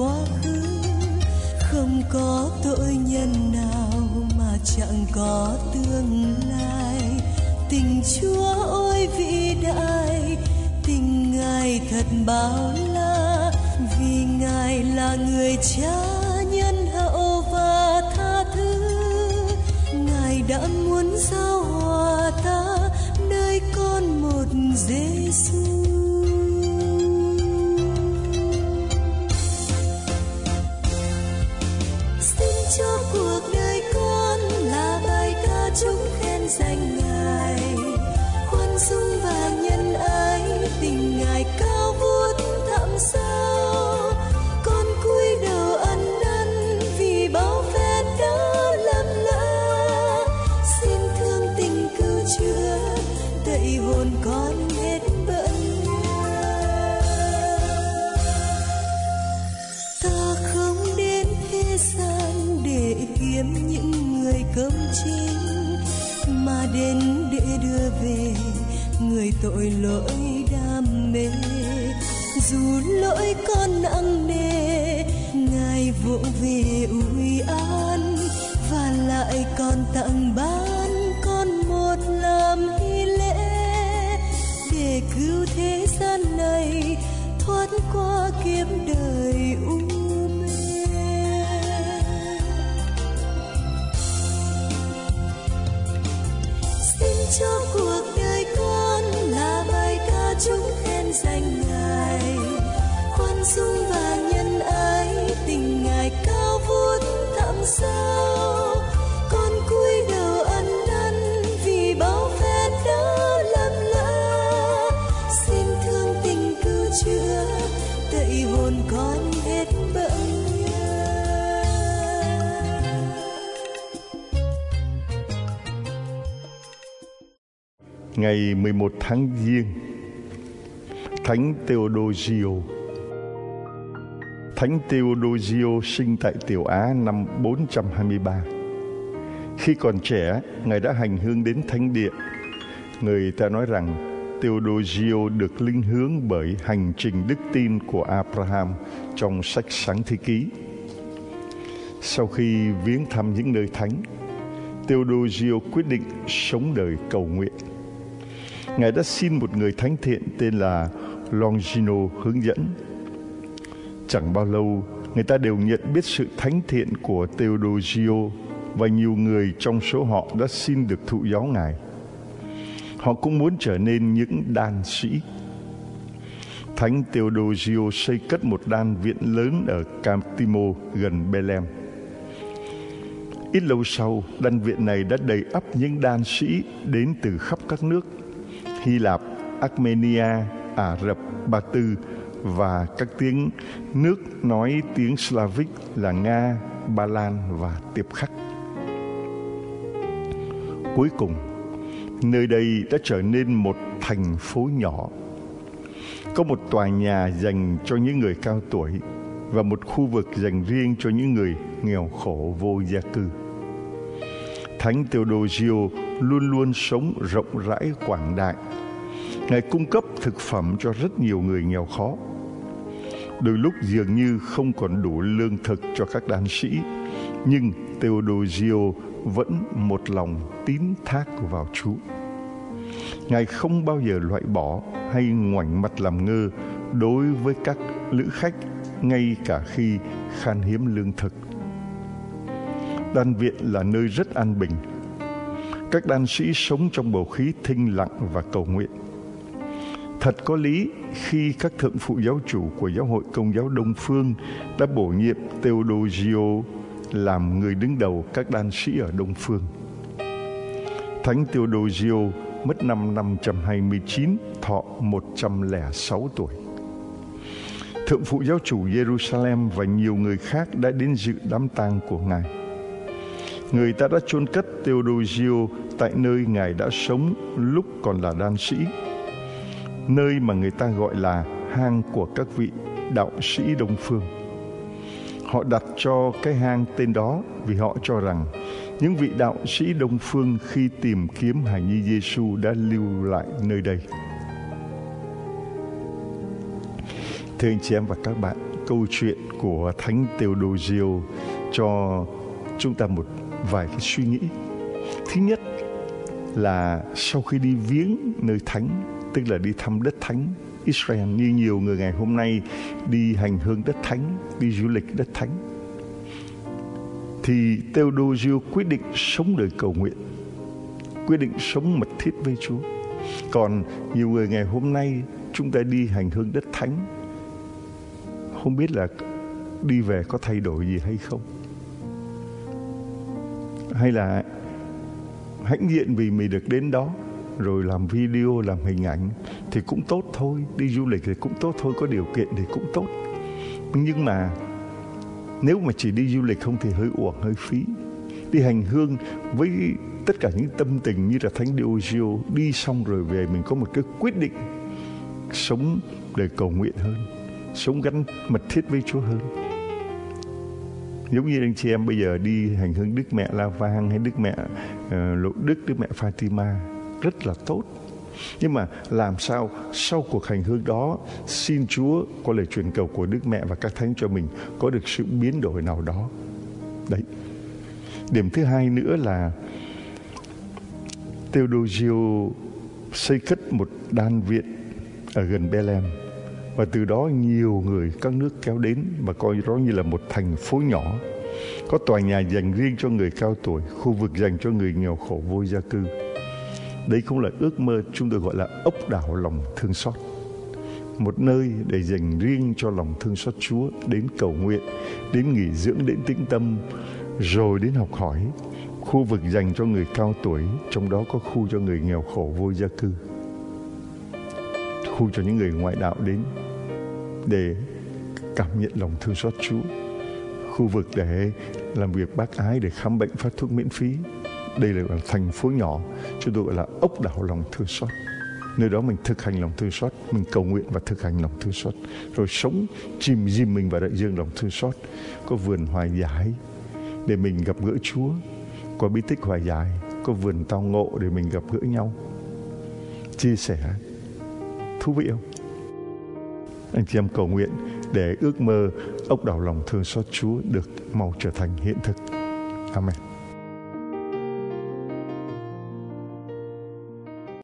quá khứ. Không có tội nhân nào mà chẳng có tương lai. Tình Chúa ôi vĩ đại, tình Ngài thật bao la, vì Ngài là người Cha nhân hậu và tha thứ. Ngài đã muốn giao hòa ta nơi con một Giêsu. Xin cho cuộc đời con là bài ca chúc khen danh Ngài, khoan dung và nhân ái, tình Ngài cao vút thẳm sâu. Con cúi đầu ăn năn vì bao phép đã lầm lỡ. Xin thương tình cứu chữa, tẩy hồn con hết bận nhớ. Ta không đến thế gian để kiếm những người công chính, mà đến để đưa về người tội lỗi đam mê. Dù lỗi con nặng nề, Ngài vỗ về ủi an, và lại còn tặng ban con một làm hy lễ, để cứu thế gian này thoát qua kiếp đời u mê. Xin cho cuộc đời con là bài ca chúc khen danh Ngài, khoan dung và nhân ái, tình Ngài cao vút thẳm sâu. Con cúi đầu ăn năn vì bao phép đã lầm lỡ. Xin thương tình cứu chữa, tẩy hồn con hết bận nhớ. Ngày 11 tháng Giêng, Thánh Theodosia. Thánh Theodosia sinh tại Tiểu Á năm 423. Khi còn trẻ, Ngài đã hành hương đến thánh địa. Người ta nói rằng Theodosia được linh hướng bởi hành trình đức tin của Abraham trong sách Sáng Thế Ký. Sau khi viếng thăm những nơi thánh, Theodosia quyết định sống đời cầu nguyện. Ngài đã xin một người thánh thiện tên là Longino hướng dẫn. Chẳng bao lâu, người ta đều nhận biết sự thánh thiện của Theodosia, và nhiều người trong số họ đã xin được thụ giáo Ngài. Họ cũng muốn trở nên những đan sĩ. Thánh Theodosia xây cất một đan viện lớn ở Camtimo gần Bethlehem. Ít lâu sau, đan viện này đã đầy ắp những đan sĩ đến từ khắp các nước Hy Lạp, Armenia, Ả Rập, Ba Tư và các tiếng nước nói tiếng Slavic là Nga, Ba Lan và Tiệp Khắc. Cuối cùng, nơi đây đã trở nên một thành phố nhỏ. Có một tòa nhà dành cho những người cao tuổi và một khu vực dành riêng cho những người nghèo khổ vô gia cư. Thánh Theodosia luôn luôn sống rộng rãi quảng đại. Ngài cung cấp thực phẩm cho rất nhiều người nghèo khó. Đôi lúc dường như không còn đủ lương thực cho các đan sĩ, nhưng Theodosia vẫn một lòng tín thác vào Chúa. Ngài không bao giờ loại bỏ hay ngoảnh mặt làm ngơ đối với các lữ khách, ngay cả khi khan hiếm lương thực. Đan viện là nơi rất an bình. Các đan sĩ sống trong bầu khí thinh lặng và cầu nguyện. Thật có lý khi các thượng phụ giáo chủ của Giáo hội Công giáo Đông Phương đã bổ nhiệm Theodosia làm người đứng đầu các đan sĩ ở Đông Phương. Thánh Theodosia mất năm 529, thọ 106 tuổi. Thượng phụ giáo chủ Jerusalem và nhiều người khác đã đến dự đám tang của Ngài. Người ta đã chôn cất Theodosia tại nơi Ngài đã sống lúc còn là đan sĩ, nơi mà người ta gọi là hang của các vị đạo sĩ Đông Phương. Họ đặt cho cái hang tên đó vì họ cho rằng những vị đạo sĩ Đông Phương khi tìm kiếm hài nhi Giêsu đã lưu lại nơi đây. Thưa anh chị em và các bạn, câu chuyện của Thánh Theodosia cho chúng ta một vài cái suy nghĩ. Thứ nhất là sau khi đi viếng nơi thánh, tức là đi thăm đất thánh Israel, như nhiều người ngày hôm nay đi hành hương đất thánh, đi du lịch đất thánh, thì Theodosia quyết định sống đời cầu nguyện, quyết định sống mật thiết với Chúa. Còn nhiều người ngày hôm nay chúng ta đi hành hương đất thánh, không biết là đi về có thay đổi gì hay không, hay là hãnh diện vì mình được đến đó rồi làm video, làm hình ảnh thì cũng tốt thôi, đi du lịch thì cũng tốt thôi, có điều kiện thì cũng tốt. Nhưng mà nếu mà chỉ đi du lịch không thì hơi uổng, hơi phí. Đi hành hương với tất cả những tâm tình như là Thánh Theodosia, đi xong rồi về mình có một cái quyết định sống để cầu nguyện hơn, sống gắn mật thiết với Chúa hơn. Giống như anh chị em bây giờ đi hành hương Đức Mẹ La Vang hay Đức Mẹ Lộ Đức, Đức Mẹ Fatima, rất là tốt. Nhưng mà làm sao sau cuộc hành hương đó, xin Chúa có lời truyền cầu của Đức Mẹ và các thánh cho mình có được sự biến đổi nào đó. Đấy. Điểm thứ hai nữa là Theodosia xây cất một đan viện ở gần Bethlehem, và từ đó nhiều người các nước kéo đến và coi đó như là một thành phố nhỏ, có tòa nhà dành riêng cho người cao tuổi, khu vực dành cho người nghèo khổ vô gia cư. Đấy cũng là ước mơ chúng tôi gọi là ốc đảo lòng thương xót, một nơi để dành riêng cho lòng thương xót Chúa, đến cầu nguyện, đến nghỉ dưỡng, đến tĩnh tâm, rồi đến học hỏi. Khu vực dành cho người cao tuổi, trong đó có khu cho người nghèo khổ vô gia cư, khu cho những người ngoại đạo đến để cảm nhận lòng thương xót Chúa, khu vực để làm việc bác ái, để khám bệnh, phát thuốc miễn phí. Đây là thành phố nhỏ, chúng tôi gọi là ốc đảo lòng thương xót. Nơi đó mình thực hành lòng thương xót, mình cầu nguyện và thực hành lòng thương xót, rồi sống chìm dìm mình vào đại dương lòng thương xót. Có vườn Hoài Giải để mình gặp gỡ Chúa, có bí tích Hoài Giải, có vườn Tao Ngộ để mình gặp gỡ nhau, chia sẻ. Thú vị không? Anh chị em cầu nguyện để ước mơ ốc đảo lòng thương xót Chúa được mau trở thành hiện thực. Amen.